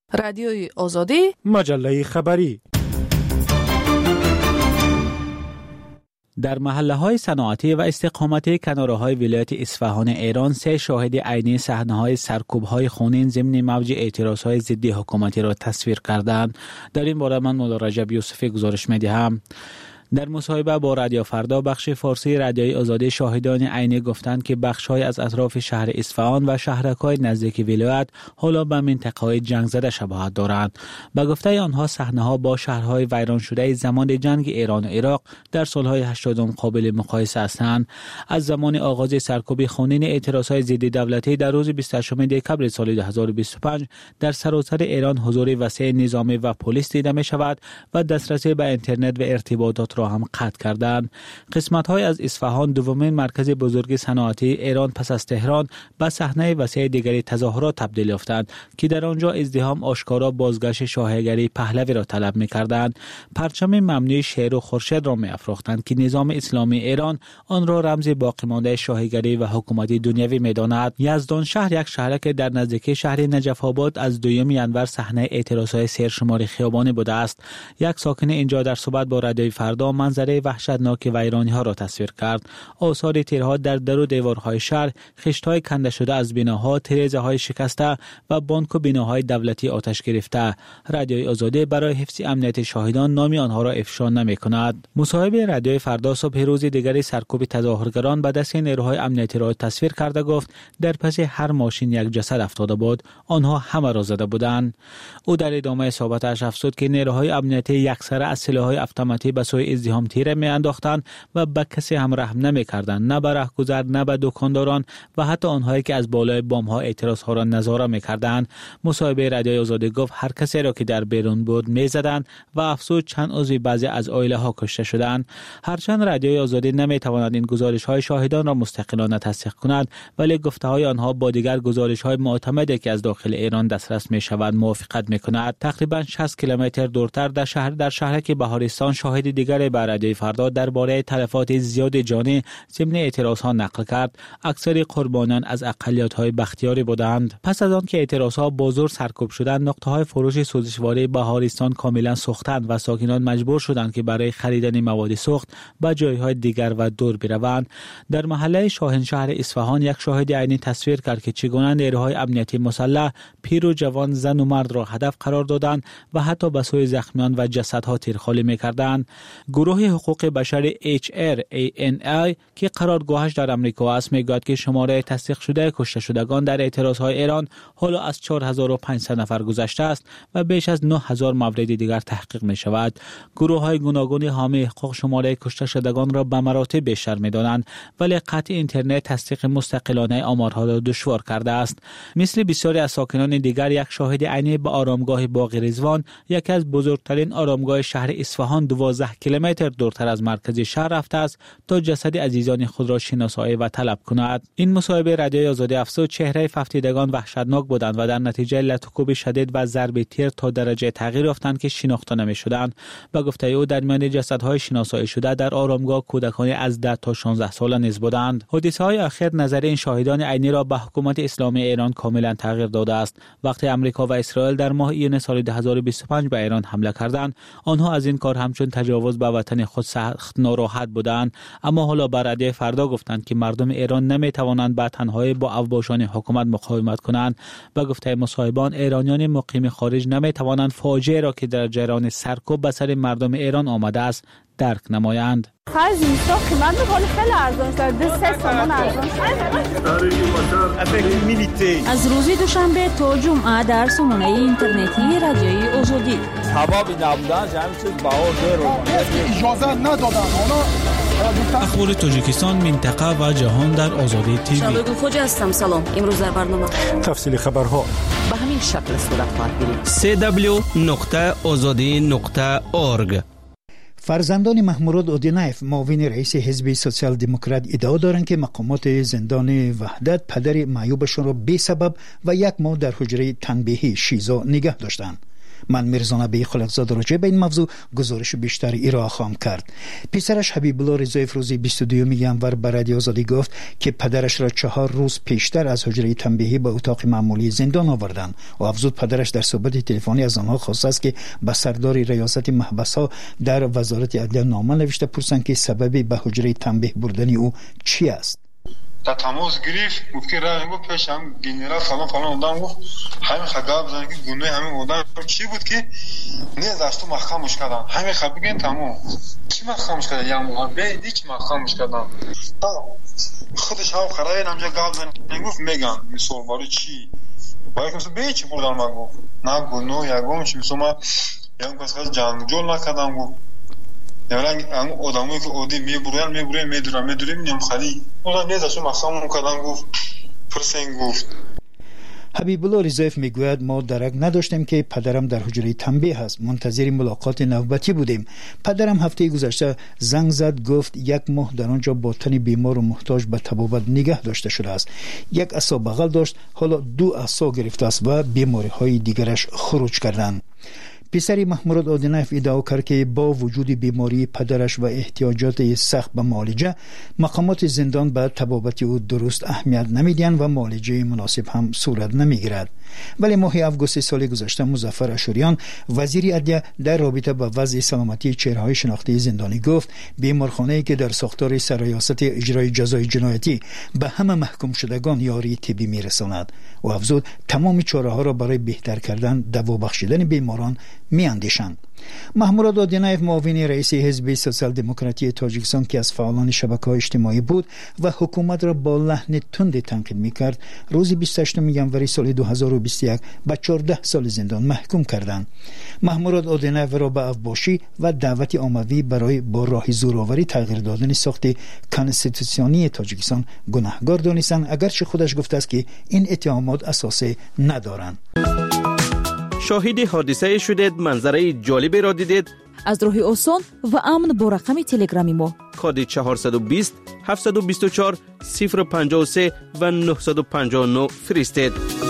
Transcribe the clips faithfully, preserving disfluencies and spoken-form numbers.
رادیوی آزادی، مجله خبری. در محله‌های صنعتی و استقامتی کناره‌های ولایت اصفهان ایران سه شاهد عینی صحنه‌های سرکوب‌های خونین ضمن موج اعتراض‌های ضد حکومتی را تصویر کردند. در این باره من مولا رجب یوسفی گزارش می‌دهم. در مصاحبه با رادیو فردا بخش فارسی رادیوی آزادی شاهدان عینی گفتند که بخش‌های از اطراف شهر اصفهان و شهرک‌های نزدیک ولایت حالا به منطقه‌های جنگ زده شباهت دارند. به گفته آنها صحنه‌ها با شهرهای ویران شده زمان جنگ ایران و عراق در سال‌های هشتاد قابل مقایسه هستند. از زمان آغاز سرکوب خونین اعتراض‌های ضد دولتی در روز بیست و هشتم دکمبر سال دو هزار و بیست و پنج در سراسر ایران حضور وسیع نظامی و پلیس دیده می‌شود و دسترسی به اینترنت و ارتباطات را هم قطع کردند. قسمت‌های از اصفهان دومین مرکز بزرگ صنعتی ایران پس از تهران به صحنه وسیع دیگری تظاهرات تبدیل یافتند که در آنجا ازدحام آشکارا بازگشت شاهگری پهلوی را طلب می‌کردند. پرچم ممنوع شیر و خورشید را می‌افروختند که نظام اسلامی ایران آن را رمز باقی مانده شاهگری و حکومت دنیوی می‌داند. یزدان شهر یک شهر که در نزدیکی شهر نجف آباد از دوم ینور صحنه اعتراض‌های سرشمار خیابانی بوده است. یک ساکن اینجا در صحبت با رادیوی فردا منظره وحشتناک ویرانی‌ها را تصویر کرد. آثار تیرها در در و دیوارهای شهر، خشت‌های کنده شده از بناها، تریزه‌های شکسته و بانک و بناهای دولتی آتش گرفته. رادیوی آزادی برای حفظ امنیت شاهدان نام آنها را افشا نمی‌کند. مصاحبه رادیوی فردا صبح روز دیگری سرکوب تظاهرگران به دست نیروهای امنیتی را تصویر کرده گفت در پس هر ماشین یک جسد افتاده بود، آنها همه را زده بودند. او در ادامه صحبتش افزود که نیروهای امنیتی یکسره از سلاح‌های اتوماتیک به سوی ازدحام تیره می انداختند و به کسی هم رحم نمی کردند، نه به رهگذر، نه به دکانداران و حتی آنهایی که از بالای بام ها اعتراض ها را نظاره می کردند. مصاحبه رادیوی آزادی گفت هر کسی را که در بیرون بود می زدند و افزود چند عضو بعضی از عائله ها کشته شدند. هرچند رادیوی آزادی نمی تواند این گزارش های شاهدان را مستقلانه تصدیق کند، ولی گفته های آنها با دیگر گزارش های معتمدی که از داخل ایران دسترس می شود موافقت می کند. تقریبا شصت کیلومتر دورتر در شهر در شهر که بهارستان شاهد دیگر به رادیوی فردا درباره تلفات زیاد جانی ضمن اعتراض ها نقل کرد. اکثر قربانیان از اقلیت های بختیاری بودند. پس از آن که اعتراض ها با زور سرکوب شدند، نقطه های فروش سوزشواری بهارستان کاملا سوختند و ساکنان مجبور شدند که برای خریدن مواد سوخت به جایهای دیگر و دور بروند. در محله شاهنشهر اصفهان یک شاهد عینی تصویر کرد که چگونه نیروهای امنیتی مسلح پیر و جوان، زن و مرد را هدف قرار دادند و حتی به سوی زخمیان و جسدها تیرخالی می‌کردند. گروه حقوق بشر اچ ار ای ان ای که قرارگاهش در امریکا است میگوید که شماره تصدیق شده کشته شدگان در اعتراضهای ایران حالا از چهار هزار و پانصد نفر گذشته است و بیش از نه هزار مورد دیگر تحقیق می شود. گروه های گوناگون حامی حقوق شماره کشته شدگان را به مراتب بیشتر می دانند، ولی قطع اینترنت تصدیق مستقلانه آمارها را دشوار کرده است. مثل بسیاری از ساکنان دیگر یک شاهد عینی به آرامگاه باغ رضوان، یکی از بزرگترین آرامگاه شهر اصفهان دوازده کیلومتر دورتر از مرکز شهر رفته است تا جسد عزیزان خود را شناسایی و طلب کند. این مصاحبه رادیوی آزادی افزود چهره ففتیدگان وحشتناک بودند و در نتیجه لطخوب شدید و ضرب تیر تا درجه تغییر یافتند که شناخته نمی‌شدند. به گفته او در میان جسدهای شناسایی شده در آرامگاه کودکان از ده تا شانزده ساله نیز بودند. حادثه‌های اخیر نظر این شاهدان عینی را به حکومت اسلامی ایران کاملا تغییر داده است. وقتی آمریکا و اسرائیل در ماه ایون سال دو هزار و بیست و پنج به ایران حمله کردند، آنها از این کار همچون تجاوز به وطن خود سخت ناراحت بودند، اما حالا بر رادیوی فردا گفتند که مردم ایران نمی توانند به تنهایی با اوباشان حکومت مقاومت کنند. به گفته مصاحبان ایرانیان مقیم خارج نمی توانند فاجعه را که در جریان سرکوب به سر مردم ایران آمده است درک نمایند. خرج اینستا قیمت می‌کنه خیلی ارزان شده، سه تومان ارزان شده. از روز دوشنبه تا جمعه در سامانه اینترنتی رادیوی آزادی حبابی نبودن جمعی چیز بهار رو اجازه ندادن. اخبار تاجیکستان، منطقه و جهان در آزادی تیوی. شبگو خوجه هستم. سلام. امروز در برنامه تفصیل خبرها به همین شکل صورت خواهد گیرید. سی دبلیو نقطه آزادی نقطه اورگ. فرزندان محمود اودینایف معاون رئیس حزب سوسیال دموکرات ادعا دارند که مقامات زندان وحدت پدر معیوبشان را بی سبب و یک ماه در حجره تنبیهی شیزا نگه داشتند. من میرزا نبی خلقزاده راجع به این موضوع گزارش بیشتری ارائه خواهم کرد. پسرش حبیب الله رضایی روزی بیست و دوم ینور به رادیو آزادی گفت که پدرش را چهار روز پیشتر از حجره تنبیهی به اتاق معمولی زندان آوردند و افزود پدرش در صحبت تلفنی از آنها خواسته است که به سردار ریاست محبس‌ها در وزارت عدلیه نامه نوشته پرسند که سبب به حجره تنبیه بردن او چی است. تا تماس گرفت گفت که راه گفت پیش هم گنرال فلان فلان آدم گفت همین خداب زنگ گونه همین آدم چی بود که نه داشت محکمش کردن همین خب بگین تمام چی محکمش کردن یا مو به هیچ محکمش کردن خودش هم خرای نمجا گاب زنگ گفت میگن مثال باری چی باید که به چی بردن ما گفت نه گنو یا گم چی مثلا یا کس خاص جنگ جول نکردن گفت یعنی اون آدمایی که اودی میبرن میبرن میدورن میدورن میام خالی اون نیازش مخصوصا کردن گفت پرسنگ گفت. حبیب الله رضایف میگوید ما درک نداشتیم که پدرم در حجره تنبیه است. منتظر ملاقات نوبتی بودیم. پدرم هفته گذشته زنگ زد گفت یک ماه در آنجا با تن بیمار و محتاج به طبابت نگه داشته شده است. یک عصا بغل داشت، حالا دو عصا گرفته است و بیماری های دیگرش خروج کردند. پسری محمود آدینایف ادعا کرد که با وجود بیماری پدرش و احتیاجات سخت به معالجه، مقامات زندان به طبابت او درست اهمیت نمیدهند و معالجه مناسب هم صورت نمیگیرد. ولی ماه آگوست سال گذشته مظفر اشوریان وزیر عدلیه در رابطه با وضع سلامتی چهره‌های شناختی زندانی گفت بیمارخانه‌ای که در ساختار سرریاست اجرای جزای جنایتی به همه محکوم شدگان یاری طبی میرساند و افزود تمام چاره‌ها را برای بهتر کردن دوا بخشیدن بیماران میاندیشند. محمود آدینایف معاون رئیس حزب سوسیال دموکراتی تاجیکستان که از فعالان شبکه‌های اجتماعی بود و حکومت را با لحن تند تنقید می‌کرد، روز بیست و هشتم ژانویه سال دو هزار و بیست و یک به چهارده سال زندان محکوم کردند. محمود آدینایف را به افباشی و دعوت عمومی برای با راه زورآوری تغییر دادن ساخت کانستیتوسیونی تاجیکستان گناهکار دانستند، اگرچه خودش گفته است که این اتهامات اساس ندارند. شاهد حادثه شدید، منظره جالبی را دیدید؟ از راه آسان و امن با رقم تلگرامی ما کد چهارصد و بیست هفتصد و بیست و چهار صفر پنجاه و سه و نهصد و پنجاه و نه فرستید.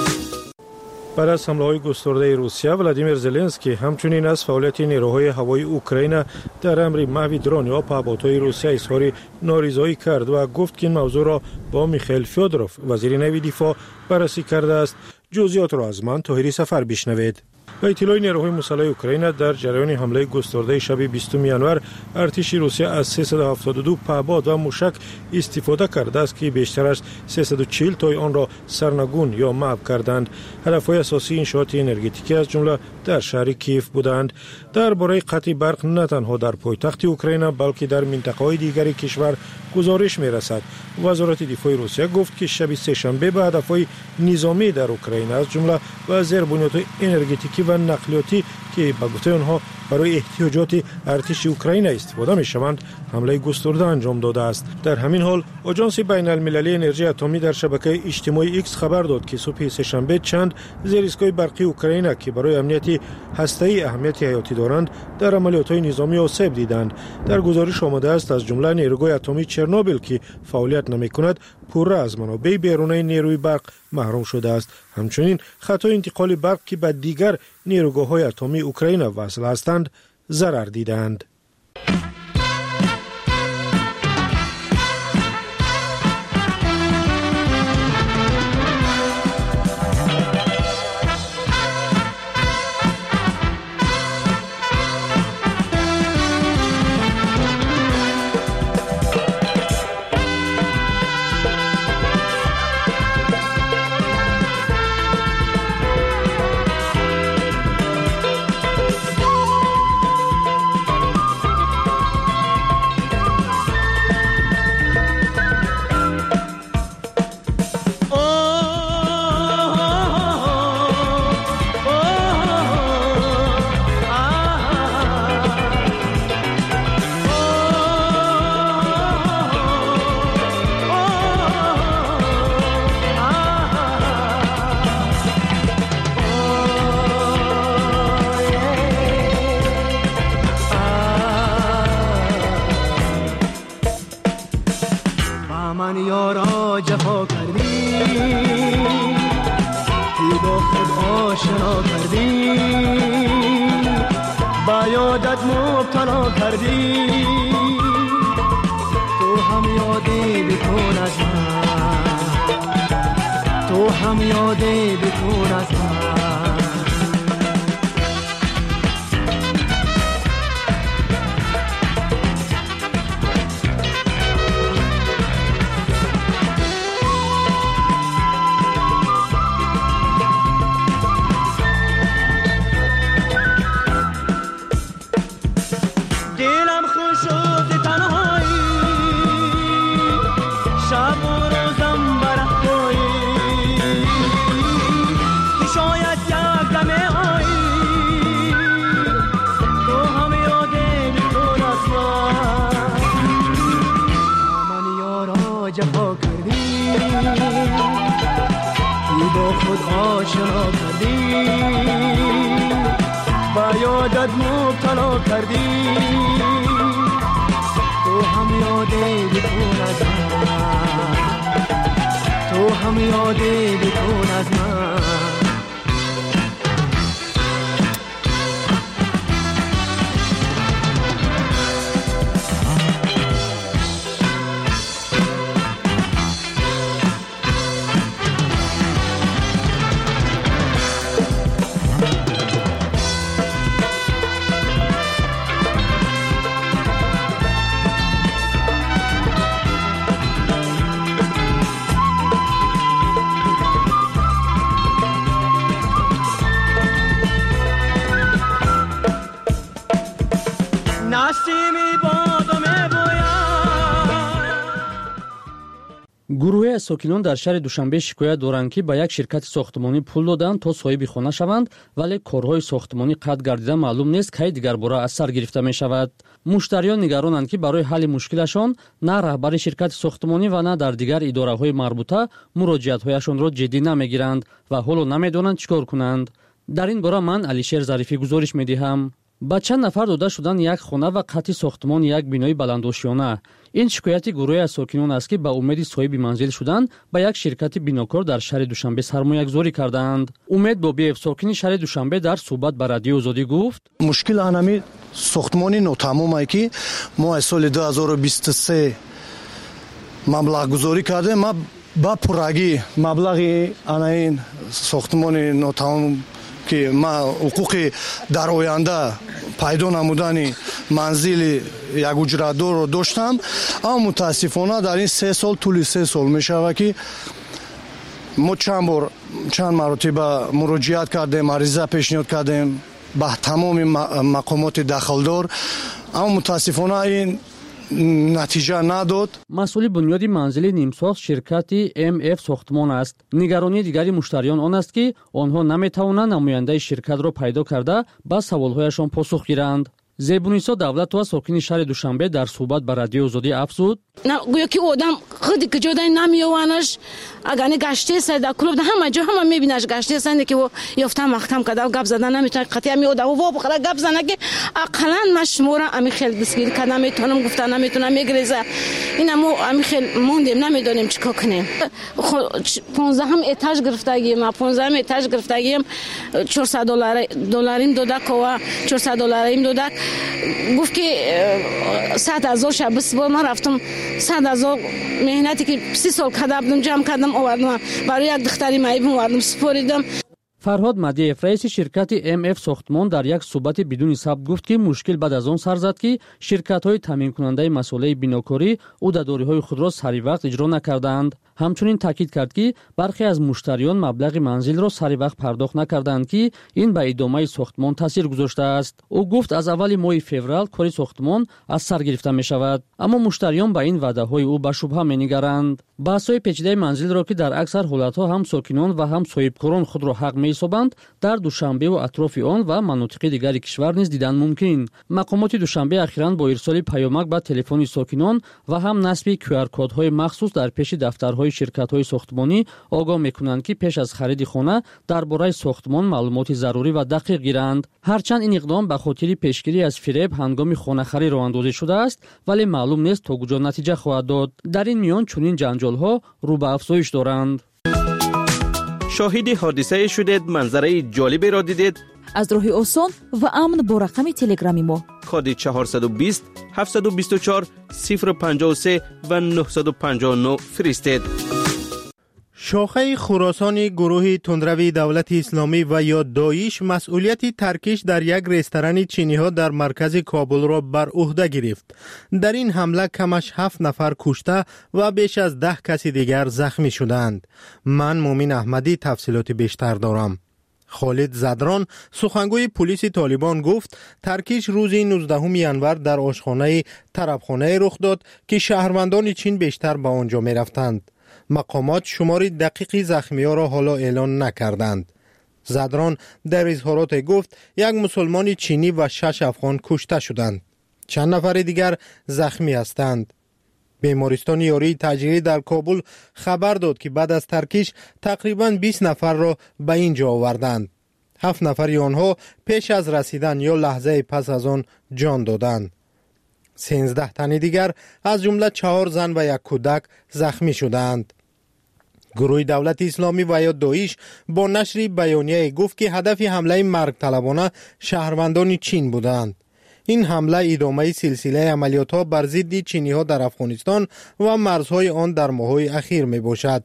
بعد از حمله‌های گسترده روسیه، ولادیمیر زلنسکی همچنین از فعالیت نیروهای هوایی اوکراین در امر محو درون یا پهپادهای روسیه اظهار نارضایی کرد و گفت که این موضوع را با میخائیل فیودروف وزیر نوی دفاع بررسی کرده است. جزئیات را از من طاهری سفر بشنوید. به اطلاع نیروهای مسلح اوکراین در جریان حمله گسترده شب بیستم ژانویه ارتش روسیه از سیصد و هفتاد و دو پهپاد و موشک استفاده کرده است که بیشتر از سیصد و چهل تای آن را سرنگون یا محو کردند. هدفهای اساسی انشاءات انرژتیکی از جمله در شهر کیف بودند. درباره قطع برق نه تنها در پایتخت اوکراین بلکه در منطقه‌های دیگر کشور گزارش می‌رسد. وزارت دفاع روسیه گفت که شب سه‌شنبه به هدفهای نظامی در اوکراین از جمله و زیربنیادهای انرژتیکی و نقلیاتی که به گفته آنها برای احتیاجات ارتش اوکراین استفاده می‌شوند حمله گسترده انجام داده است. در همین حال آژانس بین‌المللی انرژی اتمی در شبکه اجتماعی ایکس خبر داد که صبح سه‌شنبه چند زیرایستگاه برقی اوکراین که برای امنیت هسته‌ای اهمیت حیاتی دارند در عملیات‌های نظامی آسیب دیدند. در گزارش آمده است از جمله نیروگاه اتمی چرنوبیل که فعالیت نمی‌کند پوره از منابع بیرونی نیروی برق محروم شده است. همچنین خطای انتقال برق که به دیگر نیروگاه‌های اتمی اوکراین وصل هستند ضرر دیدند. آشنا کردی با یادت مبتلا کردی تو هم یادی بکن از من تو هم یادی بکن از من آشنا کردی با یادت مبتلا کردی تو هم یادی بکن از من تو هم یادی بکن از من گروه از ساکنان در شهر دوشنبه شکایت دارند که به یک شرکت ساختمانی پول دادند تا صاحب خانه شوند ولی کارهای ساختمانی قطع گردیده معلوم نیست کی دیگر باره از سر گرفته می شود. مشتریان نگرانند که برای حل مشکلشان نه رهبر شرکت ساختمانی و نه در دیگر اداره‌های مربوطه مراجعت‌هایشان را جدی نمیگیرند و حالا نمیدانند چیکار کنند. در این باره من علیشیر ظریفی گزارش می‌دهم. با چند نفر داده شدن یک خانه و قطع ساختمان یک بینای بلندآشیانه. این شکایت گروه از ساکنان است که با امید صاحب منزل شدن با یک شرکت بیناکار در شهر دوشنبه سرمایه‌گذاری کردند. امید بابیев ساکن شهر دوشنبه در صحبت با رادیو آزادی گفت: مشکل انمی ساختمانی ناتمام است که ما از سال دو هزار و بیست و سه مبلغ گذاری کردیم. ما با پرگی مبلغ این ساختمان ناتمام که ما حقوق در آینده پیدا نمودن منزل یک اجرادار رو داشتم، اما متاسفانه در این سه سال طول سه سال می شود که ما چند بار چند مرتبه مراجعت کردیم، عریضه پیشنهاد کردیم به تمام مقامات دخلدار، اما متاسفانه این نتیجه نداد. مسئول بنیاد منزل نیمساخت شرکت ام اف ساختمان است. نگرانی دیگری مشتریان آن است که آنها نمیتوانند نماینده شرکت را پیدا کرده با سوالهایشان پاسخ گیرند. زیبونیسا دولتова ساکن شهر دوشنبه در صحبت با رادیو آزادی افزود: نه گویا که آدم خودی که جدا نمیوانش اگر گشته سر در کلوب همه جا همه میبینش گشته سر که یافته محکم کرده و گپ زدن نمیتونه قطعا میوده و وا بخره گپ زنه که اقلا مشموره امی خیلی دستگیر کردم میتونم گفتن نمیتونم میگریزه این امو امی خیلی موندیم نمیدونیم چیکار کنیم. پانزده هم اتاج گرفتگیم ما پانزده هم اتاج گرفتگیم چهارصد دلار دلاریم دادک و چهارصد دلاریم دادک گفت که صد هزار شب بس ما رفتم صد هزار مهنتی که سی سال کردم جمع کردم آوردم برای یک دختری معیبم آوردم سپاریدم. فرهاد مدیف رئیس شرکت ام اف ساختمان در یک صحبت بدون ثبت گفت که مشکل بعد از آن سر زد که شرکت‌های تامین کننده مسئله بیناکاری عهده‌داری‌های خود را سری وقت اجرا نکردند. همچنین تاکید کرد که برخی از مشتریان مبلغ منزل را سری وقت پرداخت نکردند که این به ادامه ساختمان تاثیر گذاشته است. او گفت از اول ماه فوریه کار ساختمان از سر گرفته می شود، اما مشتریان به این وعده‌های او به شبهه می‌نگرند. بحث‌های پیچیده منزل را که در اکثر حالت‌ها هم ساکنان و هم صاحبکاران خود را حق می‌حسابند در دوشنبه و اطراف آن و مناطق دیگر کشور نیز دیدن ممکن. مقامات دوشنبه اخیراً با ارسال پیامک به تلفن ساکنان و هم نصب کیو آر کدهای مخصوص در پیش دفترهای شرکت‌های ساختمانی آگاه می‌کنند که پیش از خرید خانه درباره ساختمان معلومات ضروری و دقیق گیرند. هرچند این اقدام به خاطر پیشگیری از فریب هنگام خانه خرید راه اندازی شده است، ولی معلوم نیست تا کجا نتیجه خواهد داد. در این میان چنین جنجال‌ها رو به افزایش دارند. شاهد حادثه شدید، منظره جالبی را دیدید؟ از راه آسان و امن با رقم تلگرامی ما کد چهارصد و بیست هفتصد و بیست و چهار صفر پنجاه و سه و نهصد و پنجاه و نه فرستید. شاخه خراسانی گروه تندروی دولت اسلامی و یا داعش مسئولیت ترکیش در یک رستوران چینی ها در مرکز کابل را بر عهده گرفت. در این حمله کمش هفت نفر کشته و بیش از ده کسی دیگر زخمی شدند. من مومن احمدی تفصیلات بیشتر دارم. خالد زدران سخنگوی پلیس طالبان گفت ترکیش روز نوزدهم ژانویه در آشخانه طربخانه رخ داد که شهروندان چین بیشتر به آنجا می رفتند. مقامات شماری دقیقی زخمی ها را حالا اعلان نکردند. زدران در اظهارات گفت یک مسلمان چینی و شش افغان کشته شدند. چند نفر دیگر زخمی هستند. بیمارستان یاری تجاری در کابل خبر داد که بعد از ترکیش تقریباً بیست نفر را به اینجا آوردند. هفت نفر آنها پیش از رسیدن یا لحظه پس از آن جان دادند. سیزده تن دیگر از جمله چهار زن و یک کودک زخمی شدند. گروه دولت اسلامی و یا داعش با نشر بیانیه گفت که هدف حمله مرگ طلبانه شهروندان چین بودند. این حمله ادامه سلسله عملیات ها بر ضد چینی ها در افغانستان و مرزهای آن در ماه‌های اخیر می باشد.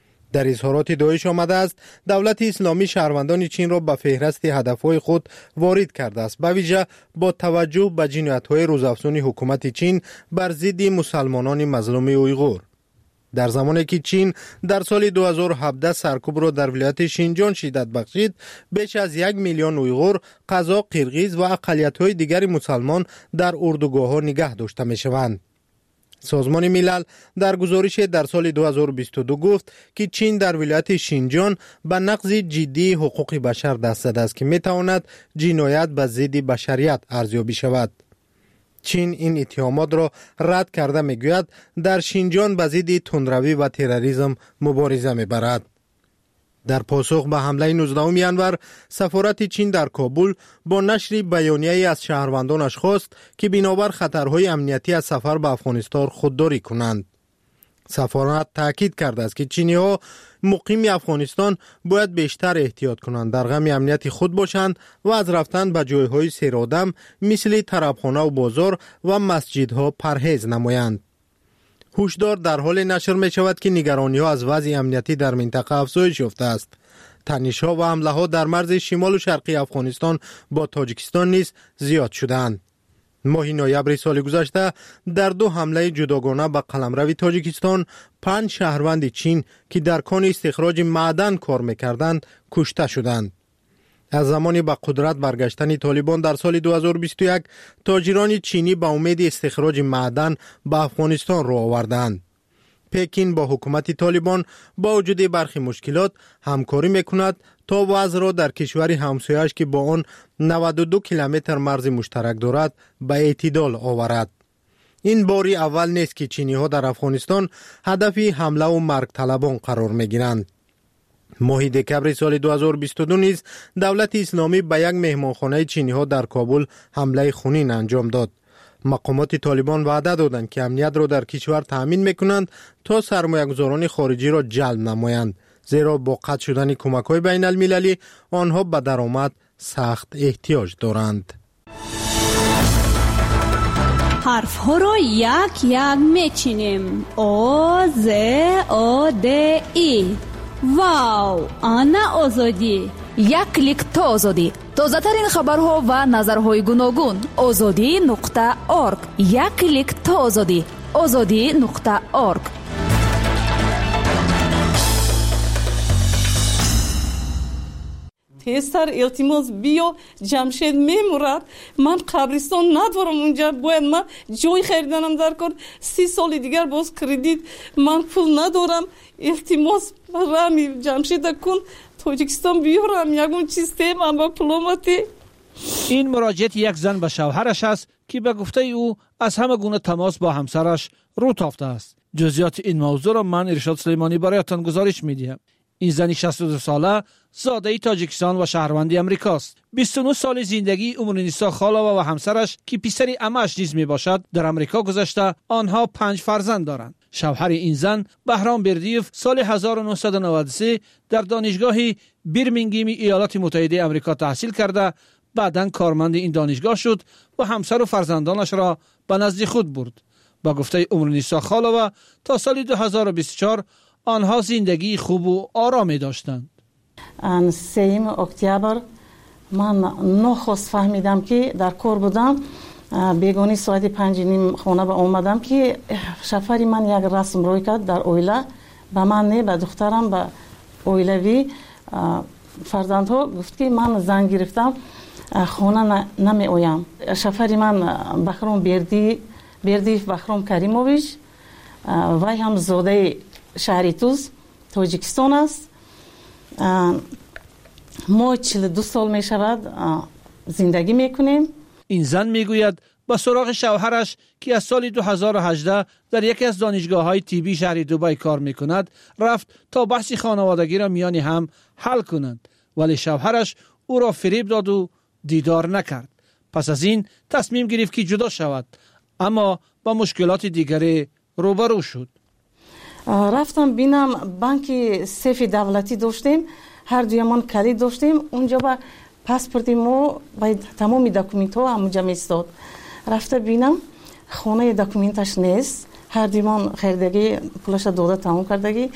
در اظهارات داعش آمده است دولت اسلامی شهروندان چین را به فهرست هدفهای خود وارد کرده است، به ویژه با توجه به جنایت‌های روزافزون حکومت چین بر ضد مسلمانان مظلوم اویغور. در زمانی که چین در سال دو هزار و هفده سرکوب را در ولایت شینجان شدت بخشید، بیش از یک میلیون اویغور، قزاق، قرغیز و اقلیت‌های دیگر مسلمان در اردوگاه‌ها نگه داشته می‌شوند. سازمان ملل در گزارش در سال دو هزار و بیست و دو گفت که چین در ولایت شینجان به نقض جدی حقوق بشر دست زده است که می‌تواند جنایت به ضد بشریت ارزیابی شود. چین این اتهامات را رد کرده میگوید در شینجان به ضد تندروی و تروریسم مبارزه میبرد. در پاسخ به حمله نوزدهم ژانویه سفارت چین در کابل با نشر بیانیه‌ای از شهروندانش خواست که بنابر خطرهای امنیتی از سفر به افغانستان خودداری کنند. سفارت تاکید کرده است که چینی‌ها مقیم افغانستان باید بیشتر احتیاط کنند، در غم امنیت خود باشند و از رفتن به جایهای سیرآدم مثل طربخانه و بازار و مسجدها پرهیز نمایند. هشدار در حال نشر می شود که نگرانی ها از وضع امنیتی در منطقه افزایش یافته است. تنش ها و حمله ها در مرز شمال و شرقی افغانستان با تاجیکستان نیز زیاد شدند. ماه نوامبر سال گذشته در دو حمله جداگانه به قلمرو تاجیکستان پنج شهروند چین که در کان استخراج معدن کار می‌کردند کشته شدند. از زمانی به قدرت برگشتن طالبان در سال دو هزار و بیست و یک تاجران چینی به امید استخراج معدن به افغانستان را آوردند. پکین با حکومت طالبان با وجود برخی مشکلات همکاری میکند تا وضع را در کشور همسایه‌اش که با آن نود و دو کیلومتر مرز مشترک دارد به اعتدال آورد. این باری اول نیست که چینی ها در افغانستان هدف حمله و مرگ طلبان قرار میگیرند. ماه دکمبر سال دو هزار و بیست و دو نیز دولت اسلامی به یک مهمانخانه چینی ها در کابل حمله خونین انجام داد. مقامات طالبان وعده دادند که امنیت را در کشور تأمین میکنند تا سرمایه‌گذاران خارجی را جلب نمایند، زیرا با قطع شدن کمک‌های بین المللی آنها به درآمد سخت احتیاج دارند. حرف ها را یک یک میچینیم. آ ز آ د ای. واو، آنا آزادی. یک کلیک تا آزادی. تازه ترین خبرها و نظرهای گوناگون. آزادی نقطه ارگ. یک کلیک تا آزادی. آزادی نقطه ارگ. پسر التماس بیا، جمشید میمورد، من قبرستان ندارم اونجا، باید من جای خریدنم در کار، سی سال دیگر باز کردید، من پول ندارم، التماس رامی جمشید کن تاجیکستان بیارم یکون چیز تیم هم با پلوماتی. این مراجعت یک زن به شوهرش است که به گفته او از همه گونه تماس با همسرش رو تافته است. جزئیات این موضوع را من ارشاد سلیمانی برایتان گزارش میدهم. این زنی شصت و دو ساله زاده تاجیکستان و شهروند امریکاست. بیست و نه سال زندگی عمرنیسا خالاوا و همسرش که پسری عمه‌اش نیز می باشد در امریکا گذشته. آنها پنج فرزند دارند. شوهر این زن بهرام بردیف سال هزار و نهصد و نود و سه در دانشگاه بیرمینگیم ایالات متحده آمریکا تحصیل کرده، بعداً کارمند این دانشگاه شد و همسر و فرزندانش را به نزد خود برد. با گفته عمرنیسا خالوه تا سال دو هزار و بیست و چهار آنها زندگی خوب و آرامی داشتند. سوم اکتبر من نخست فهمیدم که در کار بودم. بیگانی ساعت پنج نیم خانه با اومدم که شفری من یک رسم روی کرد در اویله. به من نه، به دخترم، به اویلوی فرزندها گفت که من زن گرفتم خانه نمی اویم. شفری من بخرام بردی بردیف بخرام کریموویچ وی هم زاده شهری توز تاجیکستان است. ما چهل و دو سال می شود زندگی می کنیم. این زن می گوید با سراغ شوهرش که از سال دو هزار و هجده در یکی از دانشگاه های تیبی شهر دبی کار می کند رفت تا بحث خانوادگی را میان هم حل کنند، ولی شوهرش او را فریب داد و دیدار نکرد. پس از این تصمیم گرفت که جدا شود، اما با مشکلات دیگری روبرو شد. رفتم بینم بانک سیف دولتی داشتیم، هر دویمان کلید داشتیم. اونجا با پاسپورت ما باید تمام دکومنت ها همونجا میستاد. رفته بینم خانه دکومنتش نیست، هر دویمان خریدگی پولش داده تمام کردگی.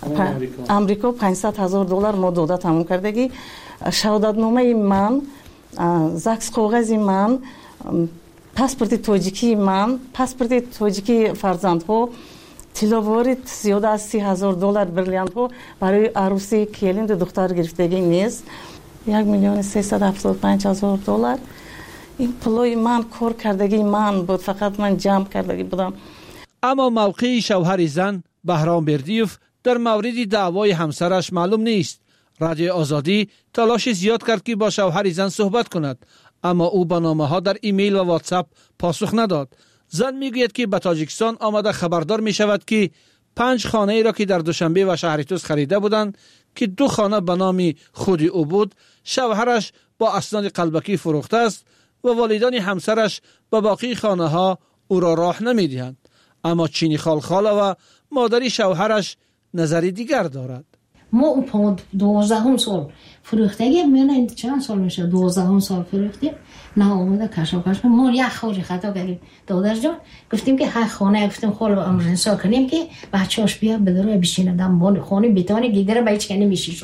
امریکا پانصد هزار دلار ما داده تمام کردگی. شهادتنامه من، زاکس کاغذ من، پاسپورت تاجیکی من، پاسپورت تاجیکی فرزندها، تلاوارت زیاده از سی هزار دلار برلیانت ها برای عروسی کلیند دختر گرفتگی نیست. یک میلیون سیصد و هفتاد و پنج هزار دلار. این پولای من کار کردگی من بود، فقط من جمع کردگی بودم. اما موقع شوهر زن بهرام بردیف در مورد دعوای همسرش معلوم نیست. رادیو آزادی تلاش زیاد کرد که با شوهر زن صحبت کند، اما او با نامه ها در ایمیل و واتساپ پاسخ نداد. زن میگوید که به تاجیکستان آمده خبردار می شود که پنج خانه ای را که در دوشنبه و شهریتوز خریده بودند که دو خانه به نام خود او بود، شوهرش با اسناد قلبکی فروخته است و والدان همسرش به باقی خانه ها او را راه نمی دهند. اما چینی خال خاله و مادری شوهرش نظری دیگر دارد. ما اون دوازدهم سال فروختگی میانه چند سال میشه دوازدهم سال فروختیم، نه آمده کشا کش ما یک خوری خطا کردیم. دادر جان گفتیم که هر خانه گفتیم خال امرنسا کنیم که بچه‌اش بیا بدره بشینه دم خانه بیتانه گیگره به هیچ کنی میشیش.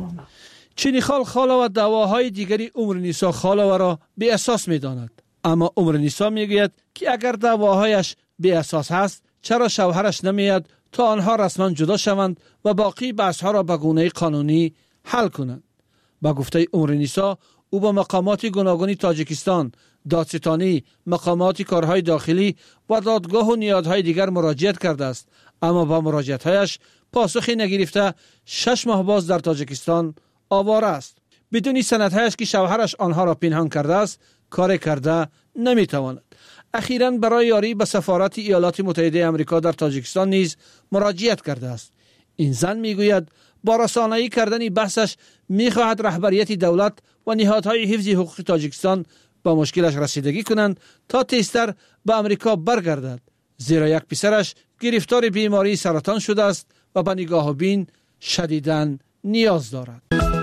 چینی خال خاله و دعواهای دیگری عمرنیسا خاله را بی اساس میداند، اما عمرنیسا میگوید که اگر دعواهایش بی اساس هست چرا شوهرش نمیاد تا آنها رسما جدا شوند و باقی بحث‌ها را به گونه قانونی حل کنند. با گفته عمرنیسا او با مقامات گوناگون تاجیکستان، دادستانی، مقامات کارهای داخلی و دادگاه و نیازهای دیگر مراجعت کرده است، اما با مراجعت‌هایش پاسخی نگرفته شش ماه باز در تاجیکستان آواره است. بدون سندهایش که شوهرش آنها را پنهان کرده است کار کرده نمیتواند. اخیراً برای یاری به سفارت ایالات متحده آمریکا در تاجیکستان نیز مراجعت کرده است. این زن میگوید با رسانه‌ای کردن بحثش میخواهد رهبریت دولت و نهادهای حفظ حقوق تاجیکستان با مشکلش رسیدگی کنند تا تیزتر به آمریکا برگردد، زیرا یک پسرش گرفتار بیماری سرطان شده است و به نگاه و بین شدیداً نیاز دارد.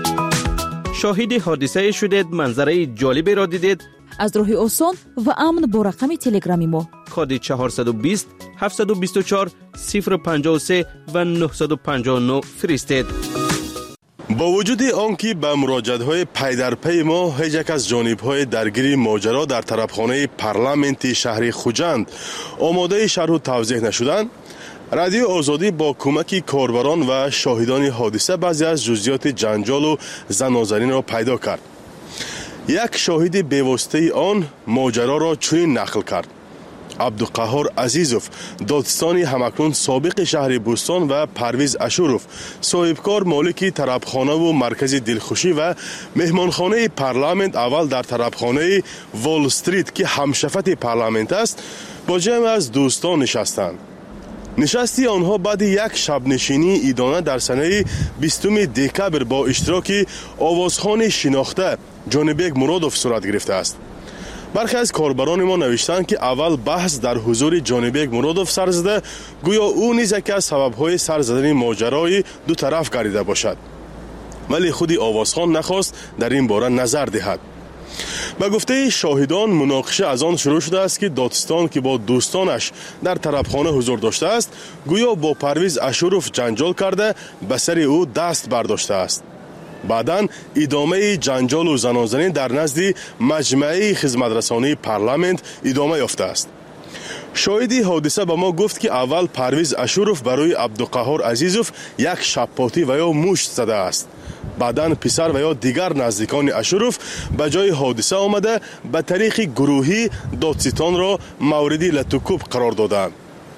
شاهد حادثه شدید، منظره جالبی را دیدید؟ از راه آسان و امن با رقم تلگرامی ما کد چهارصد و بیست هفتصد و بیست و چهار صفر پنجاه و سه و نهصد و پنجاه و نه فرستید. با وجود آنکه به مراجعه‌های پی در پی ما هیچ یک از جانب‌های درگیر ماجرا در طرفخانه پارلمانت شهر خوجند آماده شرح و توضیح نشدند، رادیو آزادی با کمک کاربران و شاهدان حادثه بعضی از جزئیات جنجال و زنازنی را پیدا کرد. یک شاهد بی‌واسطه آن ماجرا را چنین نقل کرد: عبدالقهار عزیزوف، دادستانی همکنون سابق شهر بوستان، و پرویز اشوروف، صاحبکار مالک طربخانه و مرکز دلخوشی و مهمانخانه پارلمانت اول در طربخانه وال استریت که همشفت پارلمانت است، با جمع از دوستان نشستند. نشستی آنها بعد یک شب نشینی ایدانه در سنه بیستم دکبر با اشتراک آوازخوان شناخته جانبیک مرادوف صورت گرفته است. برخی از کاربران ما نوشتند که اول بحث در حضور جانبیک مرادوف سر زده، گویا او نیز یکی از سبب‌های سر زدن ماجرای دو طرف گردیده باشد. ولی خودی آوازخوان نخواست در این باره نظر دهد. به گفته شاهدان مناقشه از آن شروع شده است که دادستان که با دوستانش در طربخانه حضور داشته است گویا با پرویز اشورف جنجال کرده به سر او دست برداشته است. بعداً ادامه جنجال و زنازنی در نزد مجمع خدمترسانی پارلمانت ادامه یافته است. شاهدی حادثه به ما گفت که اول پرویز اشورف برای عبدالقهار عزیزوف یک شپاتی و یا مشت زده است. بعداً پسر و یا دیگر نزدیکان اشورف به جای حادثه آمده به طریق گروهی دادستان را مورد لطوکوب قرار دادند.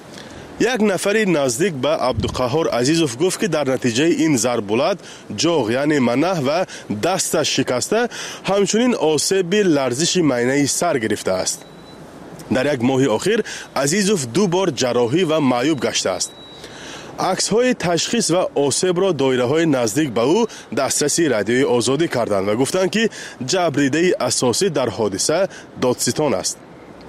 یک نفری نزدیک به عبدالقهار عزیزوف گفت که در نتیجه این ضربولت جاغ یعنی منه و دستش شکسته، همچنین آسیب لرزش معینه سر گرفته است. در یک ماه اخیر عزیزوف دو بار جراحی و معیوب گشته است. عکس های تشخیص و آسیب را دایره های نزدیک به او دسترسی رادیوی آزادی کردند و گفتند که جبریده اساسی در حادثه دادستان است.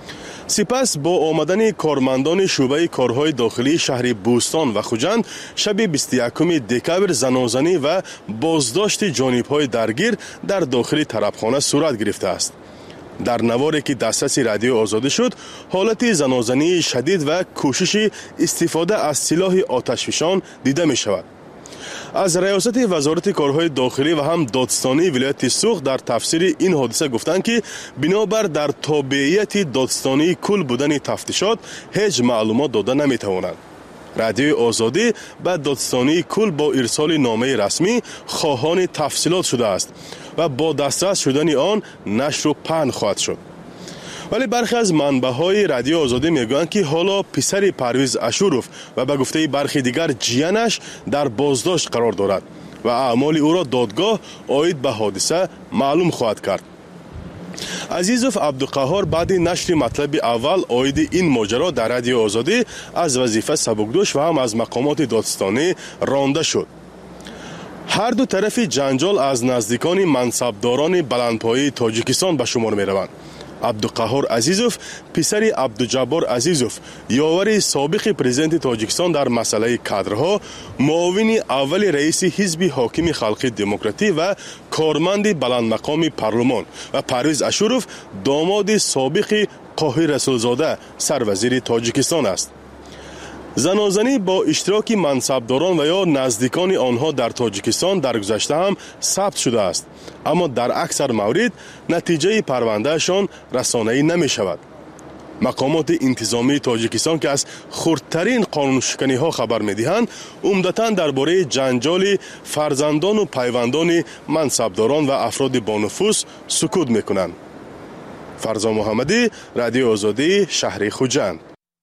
سپس با آمدن کارمندان شعبه کارهای داخلی شهر بوستان و خوجند شب بیست و یکم دکبر زنازنی و بازداشت جانب‌های درگیر در داخل طربخانه صورت گرفته است. در نواری که دسترسی رادیو آزادی شد، حالت زنازنی شدید و کوشش استفاده از سلاح آتشفشان دیده می شود. از ریاست وزارت کارهای داخلی و هم دادستانی ولایت سوخت در تفسیر این حادثه گفتند که بنابر در تابعیت دادستانی کل بودن تفتیشات هیچ معلومات داده نمی توانند. رادیو آزادی به دادستانی کل با ارسال نامه رسمی خواهان تفصیلات شده است و با دسترس شدن آن نشر و پهن خواهد شد. ولی برخی از منبع‌های رادیو آزادی میگویند که حالا پسر پرویز اشورف و به گفته برخی دیگر جیانش در بازداشت قرار دارد و اعمال او را دادگاه عاید به حادثه معلوم خواهد کرد. عزیزوف عبدالقهار بعد نشر مطلب اول عاید این ماجرا در رادیو آزادی از وظیفه سبکدوش و هم از مقامات دادستانی رانده شد. هر دو طرف جنجال از نزدیکان منصبداران بلندپایه تاجیکستان به شمار می روند. عبدالقهار عزیزوف پسر عبدالجبار عزیزوف یاور سابق پرزیدنت تاجیکستان در مسئله کادرها، معاون اول رئیس حزب حاکم خلقی دموکراتی و کارمند بلند مقام پارلمان و پرویز اشورف داماد سابق قاهر رسولزاده سروزیر تاجیکستان است. زنازنی با اشتراک منصبداران و یا نزدیکان آنها در تاجیکستان در گذشته هم ثبت شده است، اما در اکثر موارد نتیجه پروندهشان رسانه‌ای نمی شود. مقامات انتظامی تاجیکستان که از خردترین قانونشکنی ها خبر می دهند عمدتاً درباره جنجال فرزندان و پیوندان منصبداران و افراد با نفوذ سکوت می کنند. فرزا محمدی، رادیو آزادی، شهر خوجند.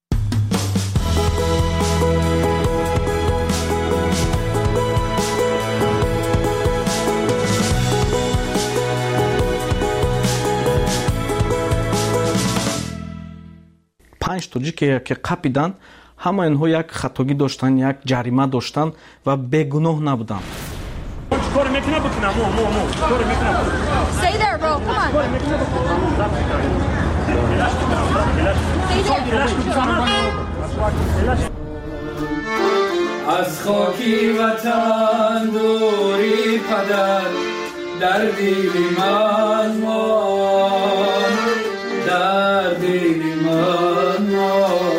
پنج توجیه که که قپیدن، همه اینها یک خطاگی داشتن، یک جریمه داشتن و بیگناه نبودن. کار میکنه بکنه مو مو مو کار میکنه. Stay there bro. Come on. از خاکی وطن دوری پدر در دل من مان، در دل من مان.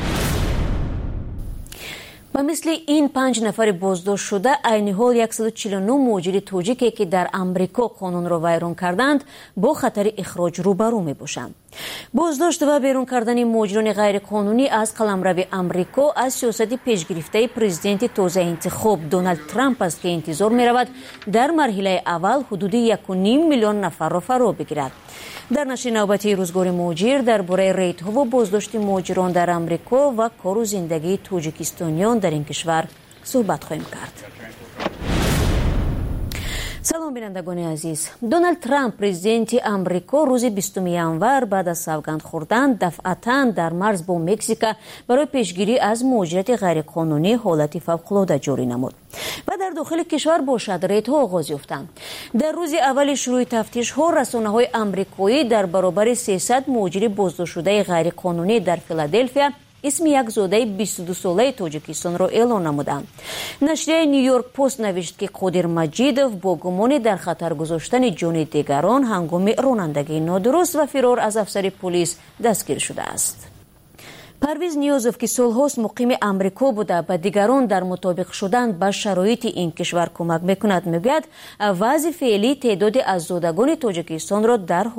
و مثل این پنج نفر بازداشت شده عین حال صد و چهل و نه مهاجر تاجیکی که در امریکا قانون را ویران کردند با خطر اخراج روبرو می باشند. بازداشت و بیرون کردن مهاجران غیر قانونی از قلمرو امریکا از سیاست پیشگرفته پرزیدنت تازه انتخاب دونالد ترامپ است که انتظار می رود در مرحله اول حدود یک و نیم میلیون نفر را فرا بگیرد. در نشر نوبتی روزگار مهاجر درباره ریت‌ها و بازداشت مهاجران در امریکا و کار و زندگی تاجیکستانیان در این کشور صحبت خواهیم کرد. салом бинандагони азиз. Дональд Трамп президенти Амрико рӯзи бистуми январ баъд аз савганд хӯрдан дафъатан дар марз бо Мексика барои пешгирӣ аз муҳоҷирати ғайриқонунӣ ҳолати фавқулода ҷорӣ намуд ва дар дохили кишвар бошад рейдҳо оғоз ёфтанд. дар рӯзи аввали шурӯи тафтишҳо расонаҳои амрикоӣ дар баробари сесад муҳоҷири боздоштшудаи ғайриқонунӣ дар Филаделфия исми як зодаи бисту дусолаи Тоҷикистонро эълон намуданд. Нашрияи Нью-Йорк Пост навишт, ки Қодир Маҷидов бо гумони дар хатар гузоштани ҷони дигарон ҳангоми ронандагии нодуруст ва фирор аз афсари полис дастгир шудааст. Парвиз Ниёзов, ки солҳост муқими Амрико буда ба дигарон дар мутобиқ шудан ба шароити ин кишвар кӯмак мекунад, мегӯяд вазъи феълӣ теъдоди аззодагони Тоҷикистонро дар